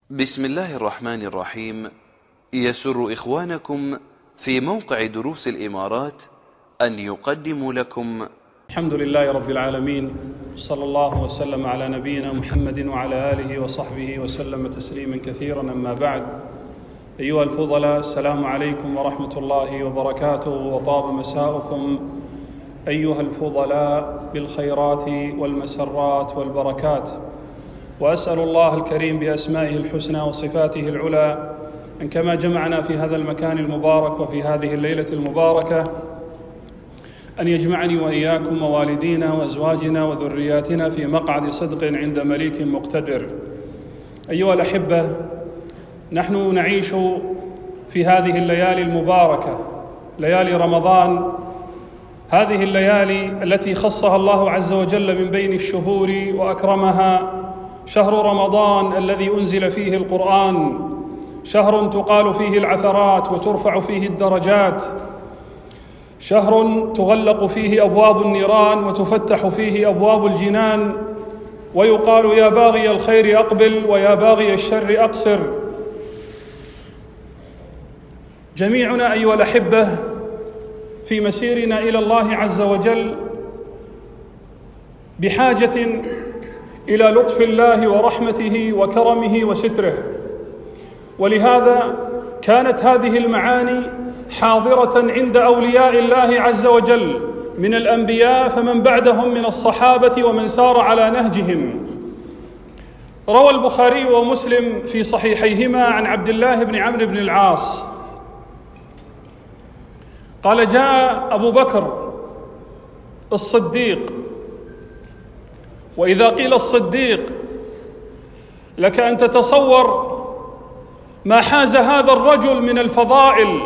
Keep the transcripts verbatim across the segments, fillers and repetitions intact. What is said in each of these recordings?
بسم الله الرحمن الرحيم. يسر إخوانكم في موقع دروس الإمارات أن يقدموا لكم الحمد لله رب العالمين، صلى الله وسلم على نبينا محمد وعلى آله وصحبه وسلم تسليما كثيرا. أما بعد، أيها الفضلاء، السلام عليكم ورحمة الله وبركاته، وطاب مساؤكم أيها الفضلاء بالخيرات والمسرات والبركات. وأسأل الله الكريم بأسمائه الحسنى وصفاته العلى أن كما جمعنا في هذا المكان المبارك وفي هذه الليلة المباركة أن يجمعني وإياكم ووالدينا وأزواجنا وذرياتنا في مقعد صدق عند مليك مقتدر. أيها الأحبة، نحن نعيش في هذه الليالي المباركة، ليالي رمضان، هذه الليالي التي خصها الله عز وجل من بين الشهور وأكرمها شهر رمضان الذي أنزل فيه القرآن، شهر تقال فيه العثرات وترفع فيه الدرجات، شهر تغلق فيه أبواب النيران وتفتح فيه أبواب الجنان، ويقال يا باغي الخير أقبل ويا باغي الشر أقصر. جميعنا أيها الأحبة في مسيرنا إلى الله عز وجل بحاجة إلى لطف الله ورحمته وكرمه وستره، ولهذا كانت هذه المعاني حاضرة عند أولياء الله عز وجل من الأنبياء فمن بعدهم من الصحابة ومن سار على نهجهم. روى البخاري ومسلم في صحيحيهما عن عبد الله بن عمرو بن العاص قال: جاء أبو بكر الصديق، وإذا قيل الصديق لك أن تتصور ما حاز هذا الرجل من الفضائل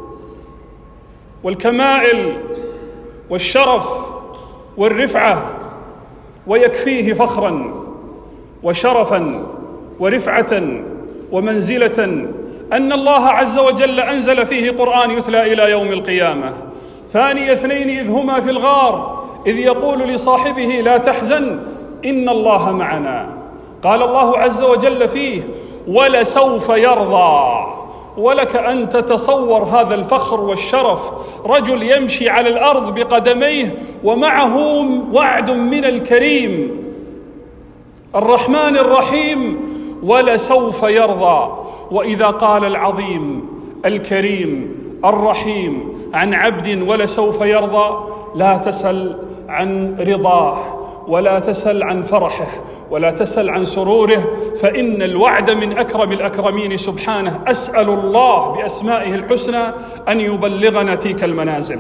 والكمائل والشرف والرفعة، ويكفيه فخرا وشرفا ورفعة ومنزلة أن الله عز وجل أنزل فيه قرآن يتلى إلى يوم القيامة. ثاني اثنين إذ هما في الغار إذ يقول لصاحبه لا تحزن إن الله معنا. قال الله عز وجل فيه: ولسوف يرضى. ولك أن تتصور هذا الفخر والشرف، رجل يمشي على الأرض بقدميه ومعه وعد من الكريم الرحمن الرحيم: ولسوف يرضى. وإذا قال العظيم الكريم الرحيم عن عبد ولسوف يرضى، لا تسل عن رضاه ولا تسل عن فرحه ولا تسل عن سروره، فإن الوعد من أكرم الأكرمين سبحانه. أسأل الله بأسمائه الحسنى أن يبلغنا تلك المنازل.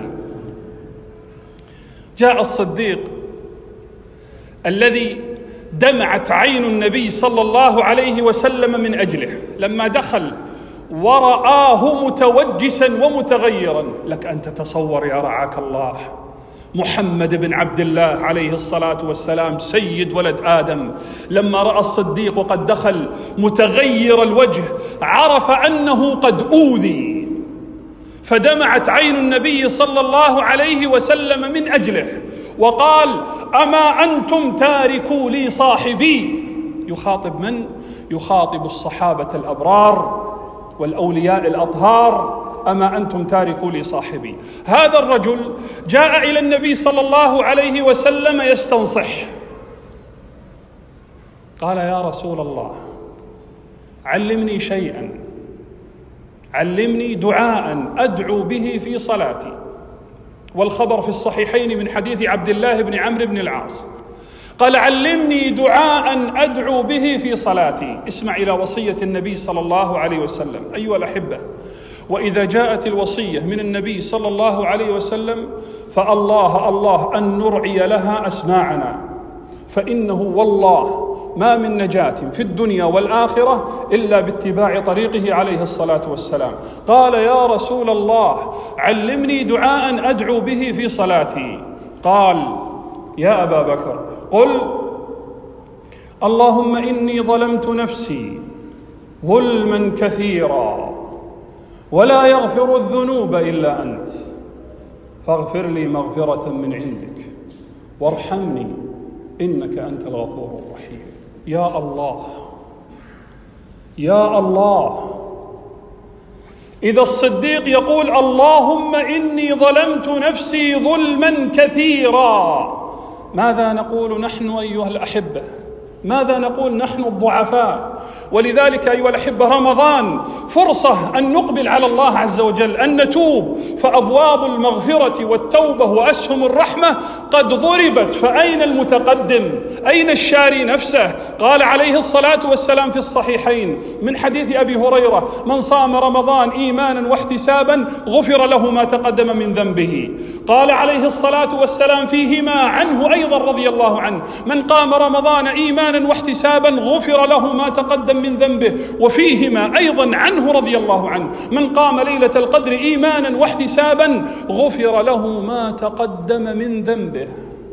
جاء الصديق الذي دمعت عين النبي صلى الله عليه وسلم من أجله لما دخل ورآه متوجسا ومتغيرا. لك أن تتصور يا رعاك الله محمد بن عبد الله عليه الصلاة والسلام سيد ولد آدم، لما رأى الصديق قد دخل متغير الوجه عرف أنه قد أوذي، فدمعت عين النبي صلى الله عليه وسلم من أجله، وقال: أما أنتم تاركوا لي صاحبي. يخاطب من؟ يخاطب الصحابة الأبرار والأولياء الأطهار: أما أنتم تاركوا لي صاحبي. هذا الرجل جاء إلى النبي صلى الله عليه وسلم يستنصح، قال: يا رسول الله، علمني شيئا، علمني دعاء أدعو به في صلاتي. والخبر في الصحيحين من حديث عبد الله بن عمرو بن العاص قال: علمني دعاء أدعو به في صلاتي. اسمع إلى وصية النبي صلى الله عليه وسلم. أيها الأحبة، وإذا جاءت الوصية من النبي صلى الله عليه وسلم فالله الله أن نرعي لها أسماعنا، فإنه والله ما من نجاة في الدنيا والآخرة إلا باتباع طريقه عليه الصلاة والسلام. قال: يا رسول الله، علمني دعاء أدعو به في صلاتي. قال: يا أبا بكر، قل: اللهم إني ظلمت نفسي ظلما كثيرا ولا يغفر الذنوب إلا أنت، فاغفر لي مغفرة من عندك وارحمني إنك أنت الغفور الرحيم. يا الله، يا الله، إذا الصديق يقول اللهم إني ظلمت نفسي ظلما كثيرا، ماذا نقول نحن أيها الأحبة؟ ماذا نقول نحن الضعفاء؟ ولذلك أيها الأحبة رمضان فرصة أن نقبل على الله عز وجل، أن نتوب، فأبواب المغفرة والتوبة وأسهم الرحمة قد ضربت، فأين المتقدم؟ أين الشاري نفسه؟ قال عليه الصلاة والسلام في الصحيحين من حديث أبي هريرة: من صام رمضان إيمانا واحتسابا غفر له ما تقدم من ذنبه. قال عليه الصلاة والسلام فيهما عنه أيضا رضي الله عنه: من قام رمضان إيمانا واحتسابا غفر له ما تقدم من ذنبه. وفيهما أيضا عنه رضي الله عنه: من قام ليلة القدر إيمانا واحتسابا غفر له ما تقدم من ذنبه.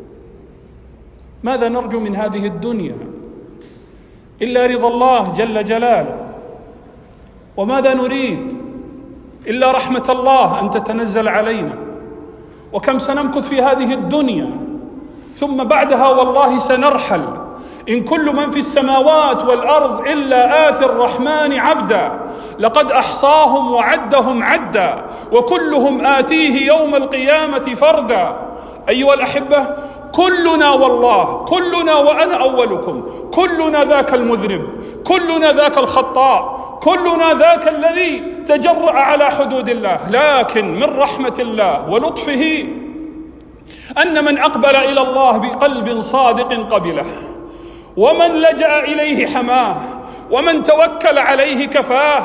ماذا نرجو من هذه الدنيا إلا رضا الله جل جلاله؟ وماذا نريد إلا رحمة الله أن تتنزل علينا؟ وكم سنمكث في هذه الدنيا ثم بعدها والله سنرحل. إن كل من في السماوات والأرض إلا آتي الرحمن عبدا، لقد أحصاهم وعدهم عدا، وكلهم آتيه يوم القيامة فردا. أيها الأحبة، كلنا والله كلنا وأنا أولكم، كلنا ذاك المذنب، كلنا ذاك الخطاء، كلنا ذاك الذي تجرأ على حدود الله، لكن من رحمة الله ولطفه أن من أقبل إلى الله بقلب صادق قبله، ومن لجأ إليه حماه، ومن توكل عليه كفاه.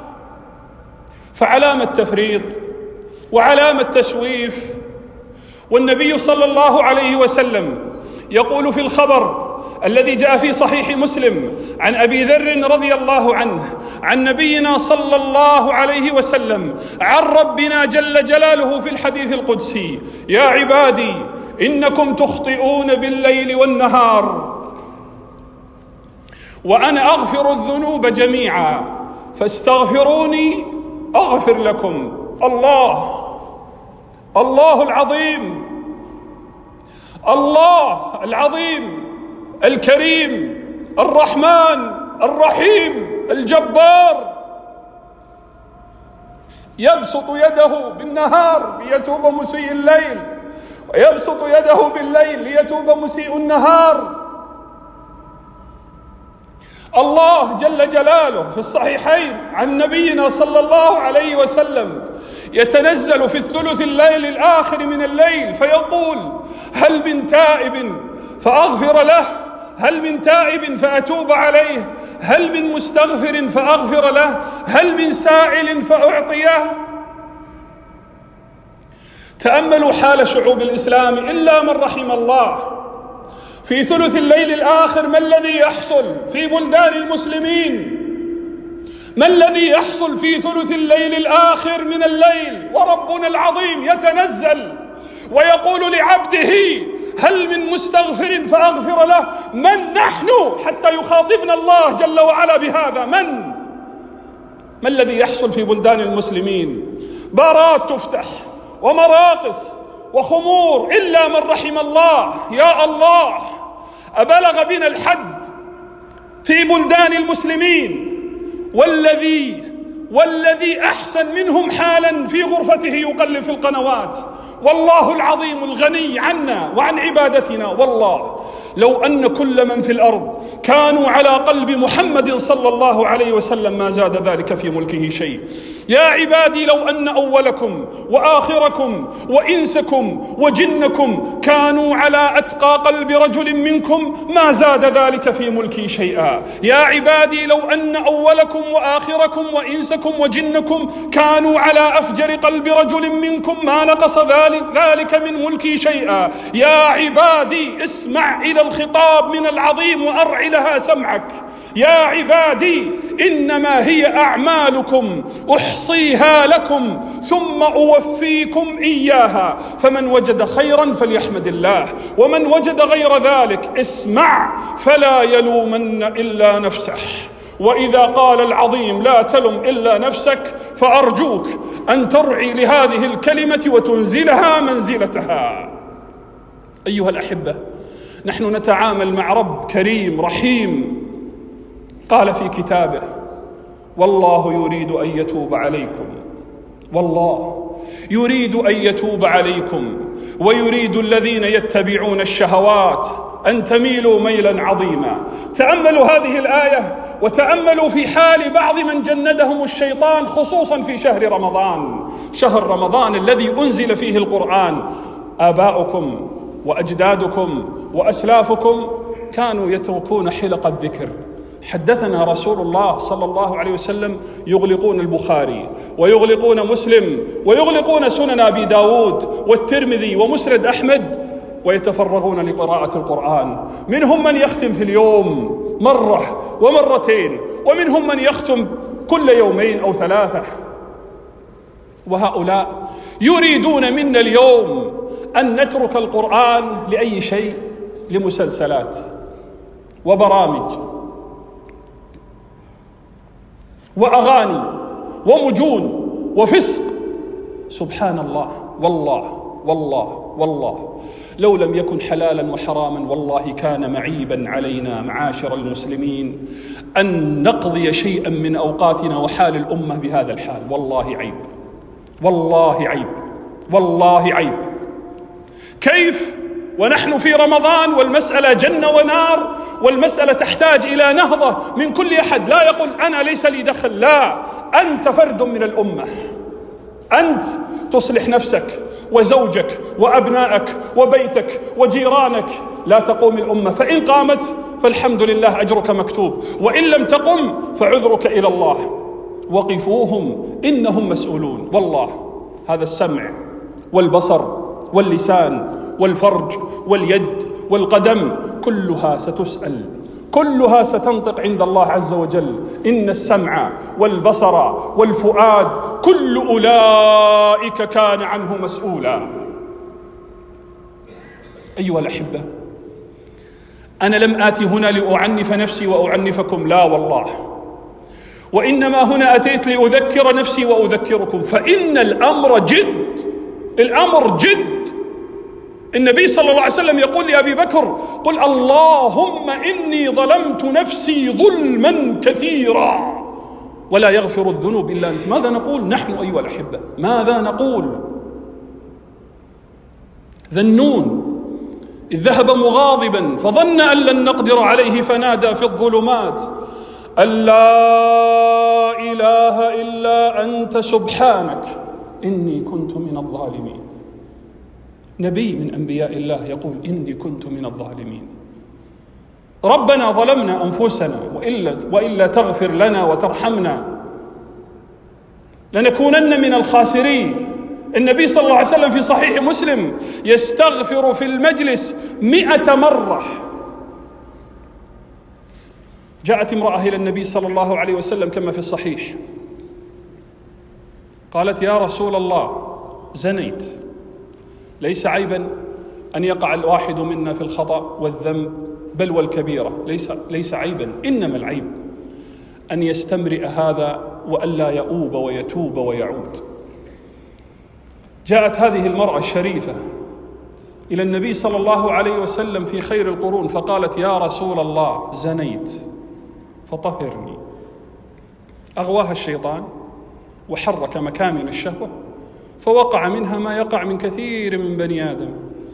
فعلامة تفريط وعلامة تسويف. والنبي صلى الله عليه وسلم يقول في الخبر الذي جاء في صحيح مسلم عن أبي ذر رضي الله عنه عن نبينا صلى الله عليه وسلم عن ربنا جل جلاله في الحديث القدسي: يا عبادي إنكم تخطئون بالليل والنهار وأنا أغفر الذنوب جميعا فاستغفروني أغفر لكم. الله الله العظيم، الله العظيم الكريم الرحمن الرحيم الجبار، يبسط يده بالنهار ليتوب مسيء الليل، ويبسط يده بالليل ليتوب مسيء النهار. الله جل جلاله في الصحيحين عن نبينا صلى الله عليه وسلم يتنزل في الثلث الليل الآخر من الليل فيقول: هل من تائب فأغفر له؟ هل من تائب فأتوب عليه؟ هل من مستغفر فأغفر له؟ هل من سائل فأعطيه؟ تأملوا حال شعوب الإسلام إلا من رحم الله. في ثلث الليل الآخر ما الذي يحصل في بلدان المسلمين؟ ما الذي يحصل في ثلث الليل الآخر من الليل؟ وربنا العظيم يتنزل ويقول لعبده: هل من مستغفر فأغفر له؟ من نحن حتى يخاطبنا الله جل وعلا بهذا؟ من؟ ما الذي يحصل في بلدان المسلمين؟ بارات تفتح ومراقص وخمور إلا من رحم الله. يا الله، أبلغ بنا الحد في بلدان المسلمين، والذي والذي أحسن منهم حالا في غرفته يقلب في القنوات. والله العظيم الغني عنا وعن عبادتنا. والله لو أن كل من في الأرض كانوا على قلب محمد صلى الله عليه وسلم ما زاد ذلك في ملكه شيء. يا عبادي لو أن أولكم وآخركم وإنسكم وجنكم كانوا على أتقى قلب رجل منكم ما زاد ذلك في ملكي شيئا. يا عبادي لو أن أولكم وآخركم وإنسكم وجنكم كانوا على أفجر قلب رجل منكم ما نقص ذلك من ملكي شيئا. يا عبادي اسمع إلى الخطاب من العظيم وأرع لها سمعك. يا عبادي إنما هي أعمالكم أحصيها لكم ثم أوفيكم إياها، فمن وجد خيرا فليحمد الله، ومن وجد غير ذلك اسمع فلا يلومن إلا نفسه. وإذا قال العظيم لا تلم إلا نفسك فأرجوك أن ترعي لهذه الكلمة وتنزلها منزلتها. أيها الأحبة، نحن نتعامل مع رب كريم رحيم قال في كتابه: والله يريد أن يتوب عليكم، والله يريد أن يتوب عليكم، ويريد الذين يتبعون الشهوات أن تميلوا ميلا عظيما. تأملوا هذه الآية وتأملوا في حال بعض من جندهم الشيطان، خصوصا في شهر رمضان، شهر رمضان الذي أنزل فيه القرآن. آباؤكم وأجدادكم وأسلافكم كانوا يتركون حلق الذكر. حدثنا رسول الله صلى الله عليه وسلم يغلقون البخاري ويغلقون مسلم ويغلقون سنن أبي داود والترمذي ومسند أحمد، ويتفرغون لقراءة القرآن. منهم من يختم في اليوم مرة ومرتين، ومنهم من يختم كل يومين أو ثلاثة. وهؤلاء يريدون منا اليوم أن نترك القرآن لأي شيء، لمسلسلات وبرامج وأغاني ومجون وفسق. سبحان الله، والله والله والله لو لم يكن حلالا وحراما والله كان معيبا علينا معاشر المسلمين أن نقضي شيئا من أوقاتنا وحال الأمة بهذا الحال. والله عيب، والله عيب، والله عيب. كيف ونحن في رمضان والمسألة جنة ونار، والمسألة تحتاج إلى نهضة من كل أحد. لا يقول أنا ليس لي دخل، لا، أنت فرد من الأمة، أنت تصلح نفسك وزوجك وأبنائك وبيتك وجيرانك. لا تقوم الأمة، فإن قامت فالحمد لله أجرك مكتوب، وإن لم تقم فعذرك إلى الله. وقفوهم إنهم مسؤولون. والله هذا السمع والبصر واللسان والفرج واليد والقدم كلها ستسأل، كلها ستنطق عند الله عز وجل. إن السمع والبصر والفؤاد كل أولئك كان عنه مسؤولا. أيها الأحبة، أنا لم آتي هنا لأعنف نفسي وأعنفكم، لا والله، وإنما هنا أتيت لأذكر نفسي وأذكركم، فإن الأمر جد، الأمر جد. النبي صلى الله عليه وسلم يقول لأبي بكر: قل اللهم إني ظلمت نفسي ظلما كثيرا ولا يغفر الذنوب إلا أنت. ماذا نقول نحن أيها الأحبة؟ ماذا نقول؟ ذنون إذ ذهب مغاضبا فظن أن لن نقدر عليه فنادى في الظلمات أن لا إله إلا أنت سبحانك إني كنت من الظالمين. نبي من أنبياء الله يقول إني كنت من الظالمين. ربنا ظلمنا أنفسنا وإلا, وإلا تغفر لنا وترحمنا لنكونن من الخاسرين. النبي صلى الله عليه وسلم في صحيح مسلم يستغفر في المجلس مئة مرة. جاءت امرأة إلى النبي صلى الله عليه وسلم كما في الصحيح، قالت: يا رسول الله، زنيت. ليس عيبا أن يقع الواحد منا في الخطأ والذنب بل والكبيرة، ليس, ليس عيبا، إنما العيب أن يستمرئ هذا وألا يؤوب ويتوب ويعود. جاءت هذه المرأة الشريفة إلى النبي صلى الله عليه وسلم في خير القرون فقالت: يا رسول الله، زنيت فطهرني. أغواها الشيطان وحرك مكامن الشهوة فوقع منها ما يقع من كثير من بني آدم،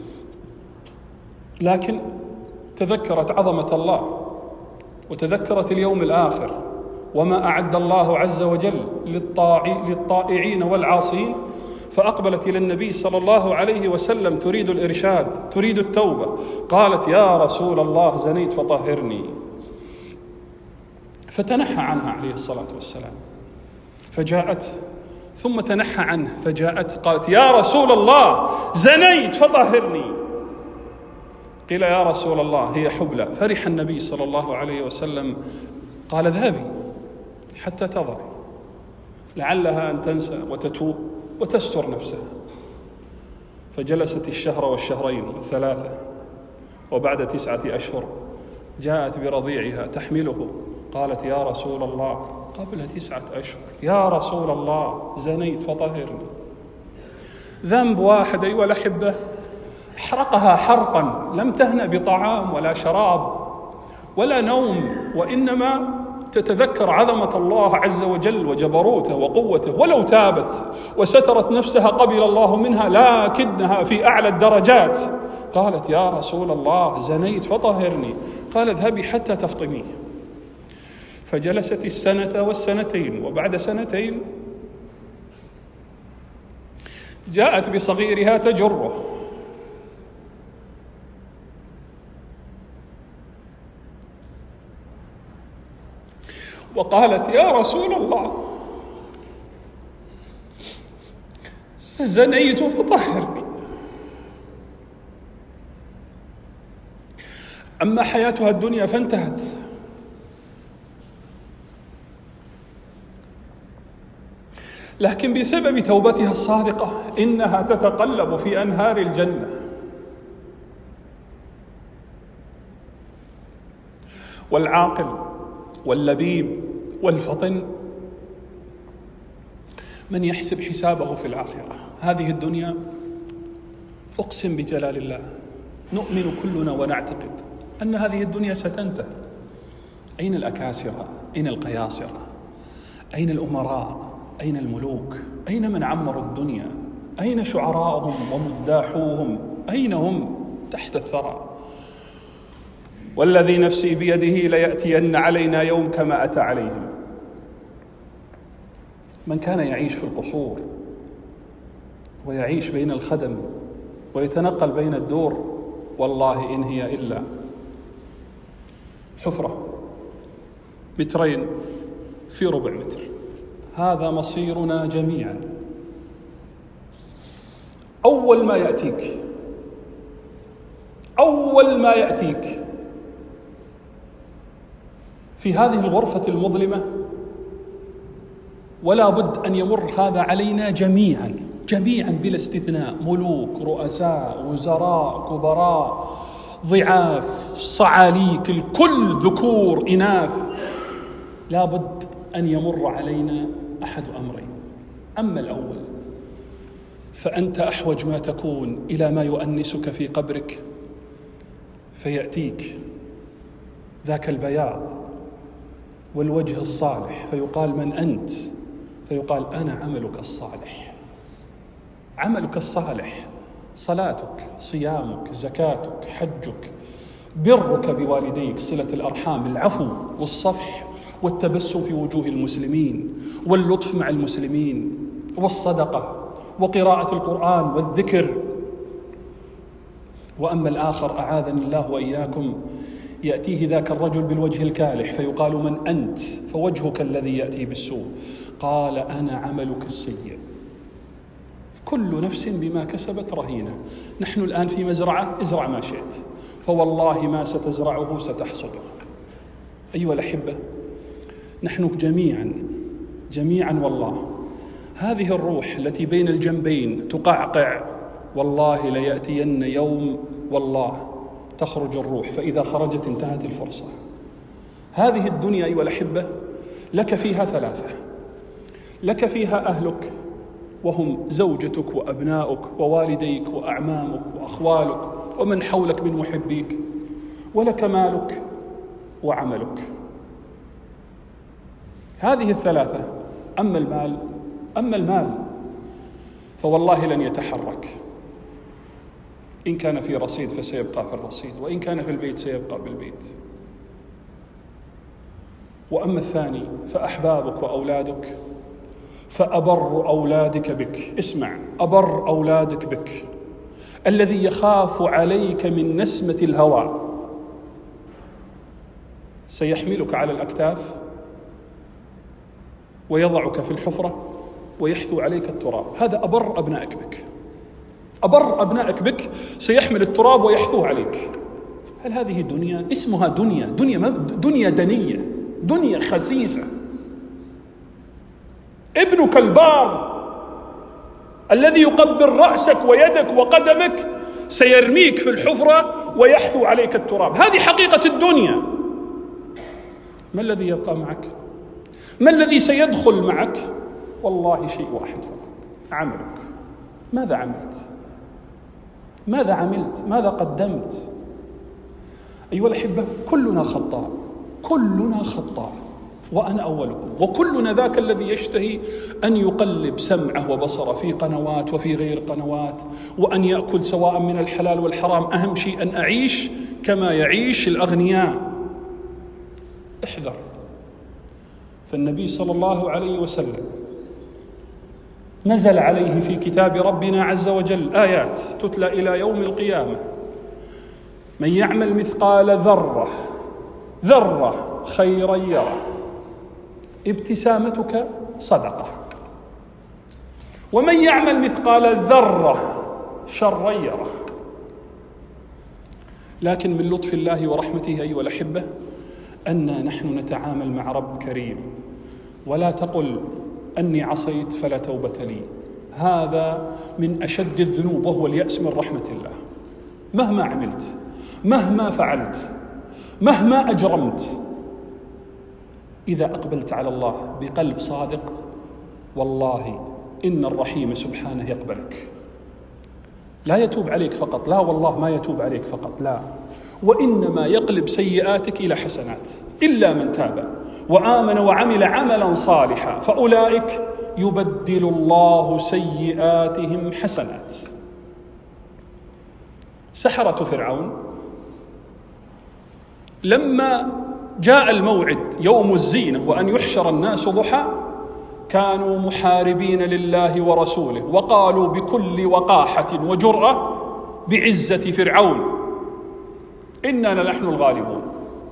لكن تذكرت عظمة الله وتذكرت اليوم الآخر وما أعد الله عز وجل للطائعين والعاصين، فأقبلت إلى النبي صلى الله عليه وسلم تريد الإرشاد، تريد التوبة. قالت: يا رسول الله، زنيت فطهرني. فتنحى عنها عليه الصلاة والسلام، فجاءت ثم تنحى عنه فجاءت قالت: يا رسول الله، زنيت فطهرني. قيل: يا رسول الله، هي حبلى. فرح النبي صلى الله عليه وسلم، قال: اذهبي حتى تضعي، لعلها أن تنسى وتتوب وتستر نفسها. فجلست الشهر والشهرين والثلاثة، وبعد تسعة أشهر جاءت برضيعها تحمله. قالت: يا رسول الله، قبل تسعة أشهر، يا رسول الله، زنيت فطهرني. ذنب واحد أيها الأحبة حرقها حرقا، لم تهنأ بطعام ولا شراب ولا نوم، وإنما تتذكر عظمة الله عز وجل وجبروته وقوته، ولو تابت وسترت نفسها قبل الله منها، لكنها في أعلى الدرجات. قالت: يا رسول الله زنيت فطهرني. قال: اذهبي حتى تفطميه. فجلست السنة والسنتين، وبعد سنتين جاءت بصغيرها تجره، وقالت: يا رسول الله زنيت فطهرني. أما حياتها الدنيا فانتهت، لكن بسبب توبتها الصادقة إنها تتقلب في أنهار الجنة. والعاقل واللبيب والفطن من يحسب حسابه في الآخرة. هذه الدنيا أقسم بجلال الله نؤمن كلنا ونعتقد أن هذه الدنيا ستنتهي. أين الأكاسرة؟ أين القياصرة؟ أين الأمراء؟ أين الملوك؟ أين من عمروا الدنيا؟ أين شعراءهم ومداحوهم؟ أين هم؟ تحت الثرى. والذي نفسي بيده ليأتين علينا يوم كما أتى عليهم. من كان يعيش في القصور ويعيش بين الخدم ويتنقل بين الدور، والله إن هي إلا حفرة مترين في ربع متر. هذا مصيرنا جميعا. أول ما يأتيك أول ما يأتيك في هذه الغرفة المظلمة، ولا بد أن يمر هذا علينا جميعا جميعا بلا استثناء، ملوك، رؤساء، وزراء، كبراء، ضعاف، صعاليك، الكل، ذكور، إناث، لا بد أن يمر علينا أحد أمرين. أما الأول فأنت أحوج ما تكون إلى ما يؤنسك في قبرك، فيأتيك ذاك البياض والوجه الصالح، فيقال: من أنت؟ فيقال: أنا عملك الصالح. عملك الصالح، صلاتك، صيامك، زكاتك، حجك، برك بوالديك، صلة الأرحام، العفو والصفح والتبسم في وجوه المسلمين، واللطف مع المسلمين، والصدقة، وقراءة القرآن والذكر. وأما الآخر أعاذني الله وإياكم، يأتيه ذاك الرجل بالوجه الكالح، فيقال: من أنت؟ فوجهك الذي يأتي بالسوء. قال: أنا عملك السيء. كل نفس بما كسبت رهينة. نحن الآن في مزرعة، ازرع ما شئت، فوالله ما ستزرعه ستحصده. أيها الأحبة، نحن جميعا جميعا والله هذه الروح التي بين الجنبين تقعقع، والله ليأتين يوم والله تخرج الروح، فإذا خرجت انتهت الفرصة. هذه الدنيا أيها الأحبة لك فيها ثلاثة: لك فيها أهلك وهم زوجتك وأبناؤك ووالديك وأعمامك وأخوالك ومن حولك من محبيك، ولك مالك وعملك. هذه الثلاثة. أما المال أما المال فوالله لن يتحرك. إن كان في رصيد فسيبقى في الرصيد، وإن كان في البيت سيبقى بالبيت. وأما الثاني فأحبابك وأولادك، فأبر أولادك بك. اسمع، أبر أولادك بك، الذي يخاف عليك من نسمة الهوى سيحملك على الأكتاف ويضعك في الحفرة ويحثو عليك التراب. هذا أبر أبنائك بك. أبر أبنائك بك سيحمل التراب ويحثوه عليك. هل هذه دنيا؟ اسمها دنيا دنيا دنيا دنية، دنيا خسيسة. ابنك البار الذي يقبل رأسك ويدك وقدمك سيرميك في الحفرة ويحثو عليك التراب. هذه حقيقة الدنيا. ما الذي يبقى معك؟ ما الذي سيدخل معك؟ والله شيء واحد فقط: عملك. ماذا عملت؟ ماذا عملت؟ ماذا قدمت؟ أيها الأحبة، كلنا خطاء، كلنا خطاء، وأنا أولكم. وكلنا ذاك الذي يشتهي أن يقلب سمعه وبصره في قنوات وفي غير قنوات، وأن يأكل سواء من الحلال والحرام. أهم شيء أن أعيش كما يعيش الأغنياء. احذر. فالنبي صلى الله عليه وسلم نزل عليه في كتاب ربنا عز وجل آيات تتلى إلى يوم القيامة: من يعمل مثقال ذرة ذرة خيرا يره، ابتسامتك صدقة، ومن يعمل مثقال ذرة شرا يره. لكن من لطف الله ورحمته أيها الأحبة أننا نحن نتعامل مع رب كريم. ولا تقل أني عصيت فلا توبة لي، هذا من أشد الذنوب، وهو اليأس من رحمة الله. مهما عملت، مهما فعلت، مهما أجرمت، إذا أقبلت على الله بقلب صادق والله إن الرحيم سبحانه يقبلك. لا يتوب عليك فقط، لا والله ما يتوب عليك فقط، لا، وإنما يقلب سيئاتك إلى حسنات. إلا من تاب وآمن وعمل عملا صالحا فأولئك يبدل الله سيئاتهم حسنات. سحرة فرعون لما جاء الموعد يوم الزينة وأن يحشر الناس ضحى كانوا محاربين لله ورسوله، وقالوا بكل وقاحة وجرأة بعزة فرعون إننا نحن الغالبون.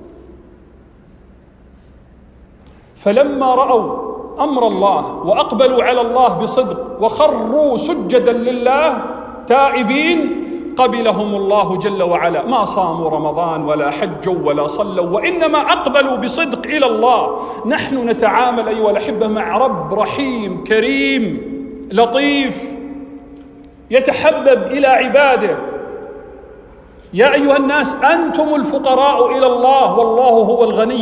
فلما رأوا أمر الله وأقبلوا على الله بصدق وخروا سجدا لله تائبين قبلهم الله جل وعلا. ما صاموا رمضان ولا حجوا ولا صلوا، وإنما أقبلوا بصدق إلى الله. نحن نتعامل أيها الأحبة مع رب رحيم كريم لطيف يتحبب إلى عباده. يا أيها الناس أنتم الفقراء إلى الله والله هو الغني.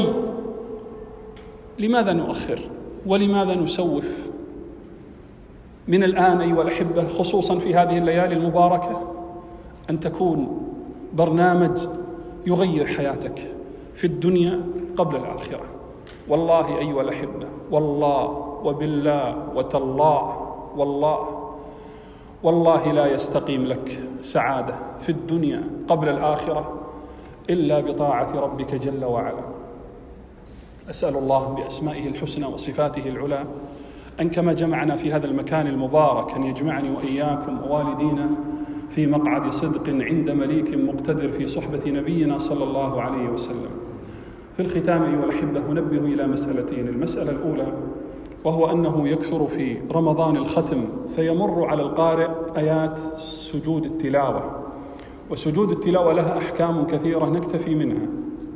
لماذا نؤخر ولماذا نسوف؟ من الآن أيها الأحبة خصوصا في هذه الليالي المباركة أن تكون برنامج يغير حياتك في الدنيا قبل الآخرة. والله أيها الأحبة، والله وبالله وتالله والله والله لا يستقيم لك سعادة في الدنيا قبل الآخرة إلا بطاعة ربك جل وعلا. أسأل الله بأسمائه الحسنى وصفاته العلى أن كما جمعنا في هذا المكان المبارك أن يجمعني وإياكم ووالدينا في مقعد صدق عند مليك مقتدر في صحبة نبينا صلى الله عليه وسلم. في الختام أيها الأحبة أنبه إلى مسألتين. المسألة الأولى وهو أنه يكثر في رمضان الختم فيمر على القارئ آيات سجود التلاوة، وسجود التلاوة لها أحكام كثيرة نكتفي منها،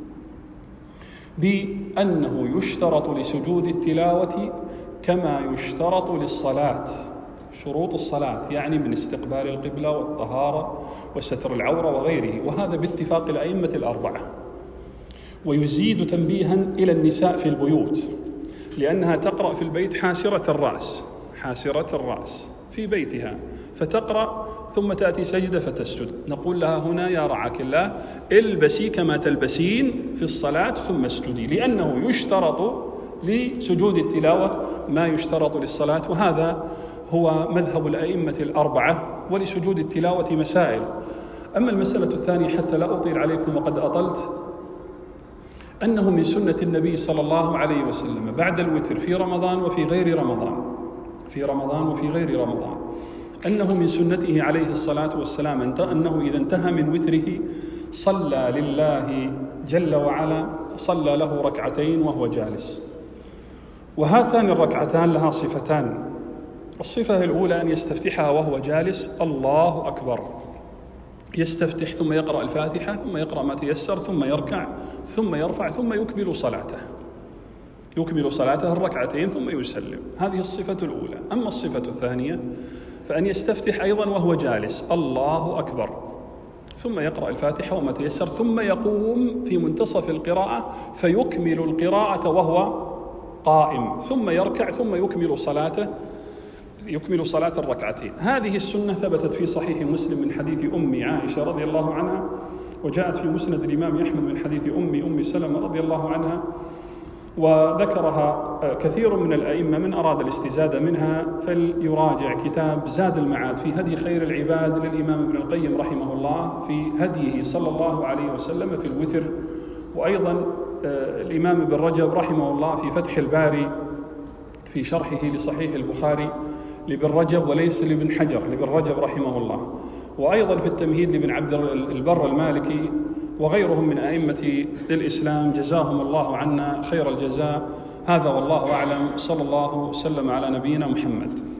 بأنه يشترط لسجود التلاوة كما يشترط للصلاة شروط الصلاة، يعني من استقبال القبلة والطهارة وستر العورة وغيره، وهذا باتفاق الأئمة الأربعة. ويزيد تنبيها إلى النساء في البيوت، لأنها تقرأ في البيت حاسرة الرأس حاسرة الرأس في بيتها، فتقرأ ثم تأتي سجدة فتسجد. نقول لها هنا يا رعاك الله البسي كما تلبسين في الصلاة ثم اسجدي، لأنه يشترط لسجود التلاوة ما يشترط للصلاة، وهذا هو مذهب الأئمة الأربعة. ولسجود التلاوة مسائل. أما المسألة الثانية حتى لا أطيل عليكم وقد أطلت، أنه من سنة النبي صلى الله عليه وسلم بعد الوتر في رمضان وفي غير رمضان في رمضان وفي غير رمضان أنه من سنته عليه الصلاة والسلام أنه إذا انتهى من وتره صلى لله جل وعلا صلى له ركعتين وهو جالس. وهاتان الركعتان لها صفتان. الصفة الأولى أن يستفتحها وهو جالس الله أكبر، يستفتح ثم يقرأ الفاتحة ثم يقرأ ما تيسر ثم يركع ثم يرفع ثم يكمل صلاته يكمل صلاته الركعتين ثم يسلم. هذه الصفة الأولى. أما الصفة الثانية فأن يستفتح أيضا وهو جالس الله أكبر ثم يقرأ الفاتحة وما تيسر ثم يقوم في منتصف القراءة فيكمل القراءة وهو قائم ثم يركع ثم يكمل صلاته يكمل صلاة الركعتين. هذه السنة ثبتت في صحيح مسلم من حديث أم عائشة رضي الله عنها، وجاءت في مسند الإمام أحمد من حديث أم أم سلمة رضي الله عنها وذكرها كثير من الأئمة. من أراد الاستزادة منها فليراجع كتاب زاد المعاد في هدي خير العباد للإمام ابن القيم رحمه الله في هديه صلى الله عليه وسلم في الوتر، وأيضا الإمام ابن رجب رحمه الله في فتح الباري في شرحه لصحيح البخاري لابن رجب وليس لابن حجر، لابن رجب رحمه الله، وأيضا في التمهيد لابن عبد البر المالكي وغيرهم من أئمة الإسلام جزاهم الله عنا خير الجزاء. هذا والله أعلم، صلى الله وسلم على نبينا محمد.